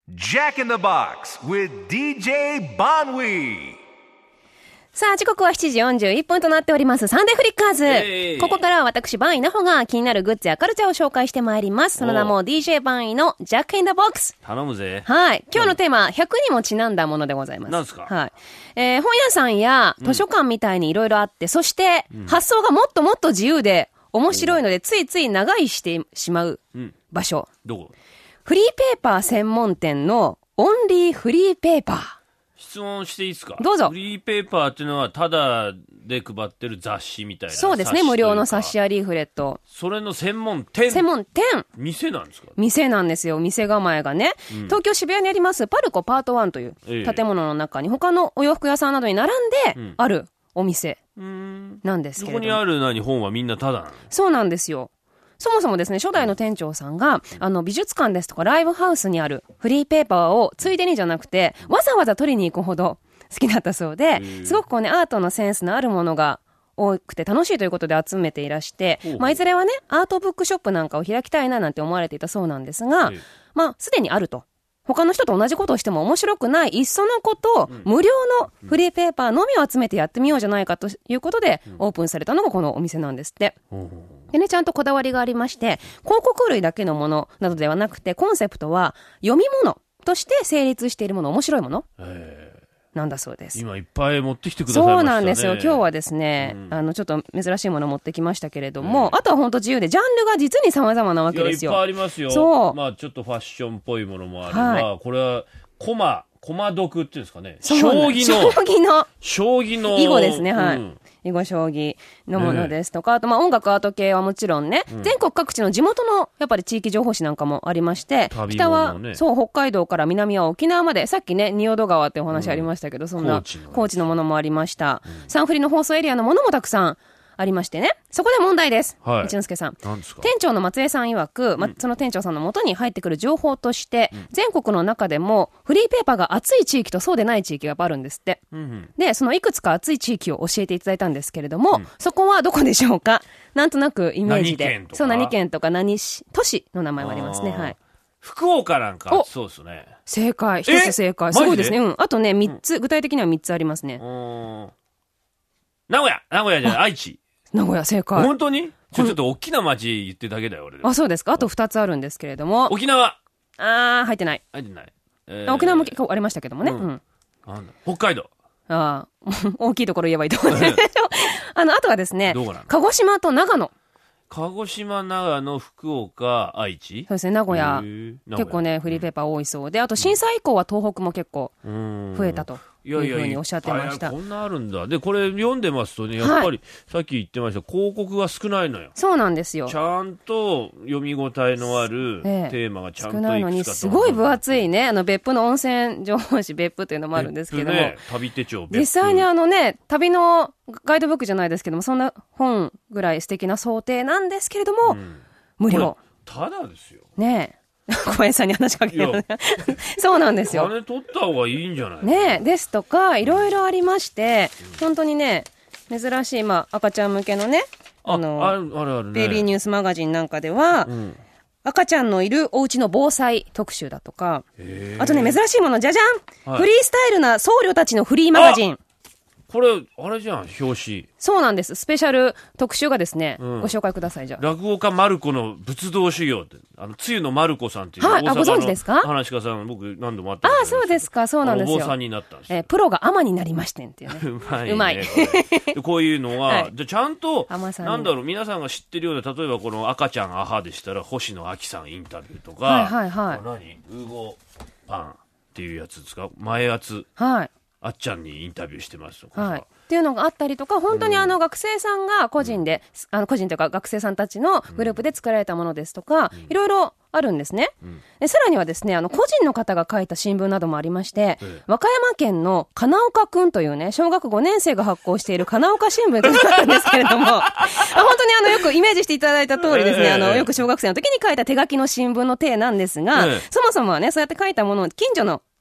Jack in the Box with DJ Bonwee。 さあ、時刻は7時41分となっております。サンデーフリッカーズ。ここからは私、バンイナホが気になるグッズやカルチャーを紹介してまいります。その名も DJ バンイのジャックインダボックス。 頼むぜ。 はい。今日のテーマ、100にもちなんだものでございます。 何ですか？ はい。本屋さんや図書館みたいにいろいろあって、そして、発想がもっともっと自由で面白いので、ついつい長居してしまう場所。 どこ？ フリーペーパー専門店のオンリーフリーペーパー。 質問していいですか？ どうぞ。 フリーペーパーっていうのはタダで配ってる雑誌みたいな。 そうですね、無料の冊子やリーフレット。 それの専門店。店なんですか？ 店なんですよ。店構えがね、東京渋谷にありますパルコパート1という建物の中に他のお洋服屋さんなどに並んであるお店なんですけれども、 そこにある本はみんなタダなの？ そうなんですよ。そもそもですね、初代の店長さんが、美術館ですとかライブハウスにあるフリーペーパーをついでにじゃなくて、わざわざ取りに行くほど好きだったそうで、すごくアートのセンスのあるものが多くて楽しいということで集めていらして、いずれはね、アートブックショップなんかを開きたいななんて思われていたそうなんですが、すでにあると。他の人と同じことをしても面白くない、いっそのこと、無料のフリーペーパーのみを集めてやってみようじゃないかということで、オープンされたのがこのお店なんですって。でね、ちゃんとこだわりがありまして、広告類だけのものなどではなくて、コンセプトは読み物として成立しているもの、面白いものなんだそうです。 今いっぱい持ってきてくださいましたね。 そうなんですよ。今日はですね、ちょっと珍しいものを持ってきましたけれども、あとは本当自由で、ジャンルが実に様々なわけですよ。 いっぱいありますよ。 そう。 ちょっとファッションっぽいものもあれば、これはコマ読っていうんですかね。将棋の囲碁ですね、はい。囲碁将棋のものですとか、あと音楽アート系はもちろんね、全国各地の地元のやっぱり地域情報誌なんかもありまして、北はそう北海道から南は沖縄まで、さっきね仁淀川ってお話ありましたけど、そんな高知のものもありました。サンフリの放送エリアのものもたくさんありましてね。そこで問題です。一之輔さん。 何ですか？ 店長の松江さん曰く、その店長さんの元に入ってくる情報として、全国の中でもフリーペーパーが熱い地域とそうでない地域があるんですって。で、そのいくつか熱い地域を教えていただいたんですけれども、そこはどこでしょうか？なんとなくイメージで。何県とか何都市の名前もありますね。はい。 福岡なんかそうですね。 正解。一つ正解。すごいですね。あとね、3つ、具体的には3つありますね。 名古屋じゃない、愛知。 名古屋正解。 本当に？ちょっと大きな町言ってるだけだよ、俺。 あ、そうですか。あと2つあるんですけれども。 沖縄。 入ってない。沖縄も結構ありましたけどもね。 北海道。 大きいところ言えばいいと思うんですけど。あとはですね、鹿児島と長野。 鹿児島、長野、福岡、愛知？ そうですね、名古屋。結構ね、フリーペーパー多いそうで、あと震災以降は東北も結構増えたというふうにおっしゃってました。 こんなあるんだ。で、これ読んでますとね、やっぱり、さっき言ってました、広告が少ないのよ。 そうなんですよ。 ちゃんと読み応えのあるテーマがちゃんと少ないのに、すごい分厚いね、別府の温泉情報誌別府というのもあるんですけども。 旅手帳別府。 実際に旅のガイドブックじゃないですけども、そんな本ぐらい素敵な想定なんですけれども、無料。 ただですよ。 ねえ。小林さんに話しかける。そうなんですよ。 金取った方がいいんじゃない？ ねえ、ですとか、いろいろありまして、本当にね、珍しい、赤ちゃん向けのね、 あるね。 ベイビーニュースマガジンなんかでは、赤ちゃんのいるお家の防災特集だとか、あとね、珍しいもの、じゃじゃん、フリースタイルな僧侶たちのフリーマガジン。 これ、あれじゃん、表紙。 そうなんです。スペシャル特集がですね、ご紹介ください、じゃあ。 落語家マルコの仏道修行って、つゆのマルコさんっていう、 はい、ご存知ですか？ 話し家さん、僕何度も会ったんですけど。 そうですか、そうなんですよ。 お坊さんになったんです。 プロが尼になりましてんっていうね。うまい。 こういうのは、ちゃんと、なんだろう、皆さんが知ってるような、例えばこの赤ちゃんアハでしたら、星野亜紀さんインタビューとか、ウーゴパンっていうやつですか？前圧。はい。あっちゃんにインタビューしてますとか。 はい。っていうのがあったりとか、本当に学生さんが個人で、個人というか学生さんたちのグループで作られたものですとか、いろいろあるんですね。でさらにはですね、個人の方が書いた新聞などもありまして、和歌山県の金岡くんというね、小学5年生が発行している金岡新聞というのがあるんですけれども、本当によくイメージしていただいた通りですね、よく小学生の時に書いた手書きの新聞の体なんですが、そもそもはね、そうやって書いたものを近所の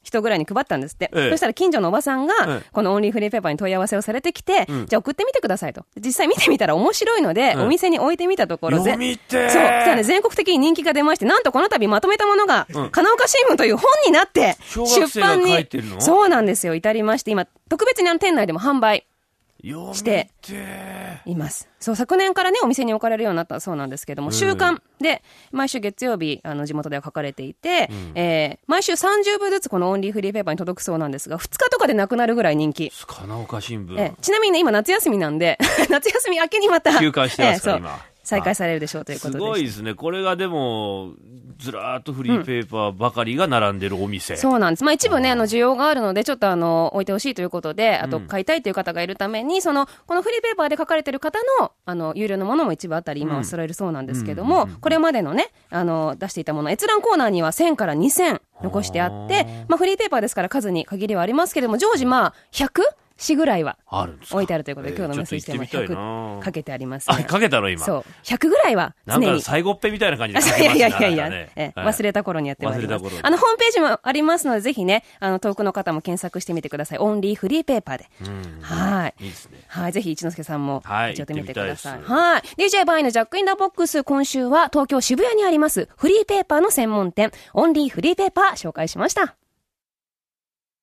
人ぐらいに配ったんですって。そしたら近所のおばさんが、このオンリーフリーペーパーに問い合わせをされてきて、じゃあ送ってみてくださいと。実際見てみたら面白いので、お店に置いてみたところ、 読みてー。 そう。そしたらね、全国的に人気が出まして、なんとこの度まとめたものが、金岡新聞という本になって、出版に、そうなんですよ、至りまして、今、特別に店内でも販売しています。そう、昨年からね、お店に置かれるようになったそうなんですけども、週刊で、毎週月曜日、地元では書かれていて、毎週30部ずつこのオンリーフリーペーパーに届くそうなんですが、2日とかでなくなるぐらい人気。 金岡新聞。 ちなみにね、今夏休みなんで、夏休み明けにまた。 休館してますから、今。 再開されるでしょうということです。 すごいですね。これがでも、ずらーっとフリーペーパーばかりが並んでるお店。 そうなんです。まあ一部ね、需要があるので、ちょっと置いてほしいということで、あと買いたいという方がいるために、このフリーペーパーで書かれてる方の、有料のものも一部あったり、今は揃えるそうなんですけども、これまでのね、出していたもの、閲覧コーナーには1000から2000残してあって、まあフリーペーパーですから数に限りはありますけれども、常時まあ100詩ぐらいは置いてあるということで、今日のメッセージテーマ100かけてありますね。 あ、かけたの今。 そう。100ぐらいは常に。 なんか最後っぺみたいな感じで書けましたね。 いや、忘れた頃にやってまいります。ホームページもありますので、ぜひね、遠くの方も検索してみてください。オンリーフリーペーパーで。はい。 いいですね。 はい。ぜひ一之輔さんも、 やってみてください。 はい。 DJ バイのジャックインダボックス、今週は東京渋谷にあります、フリーペーパーの専門店、オンリーフリーペーパー紹介しました。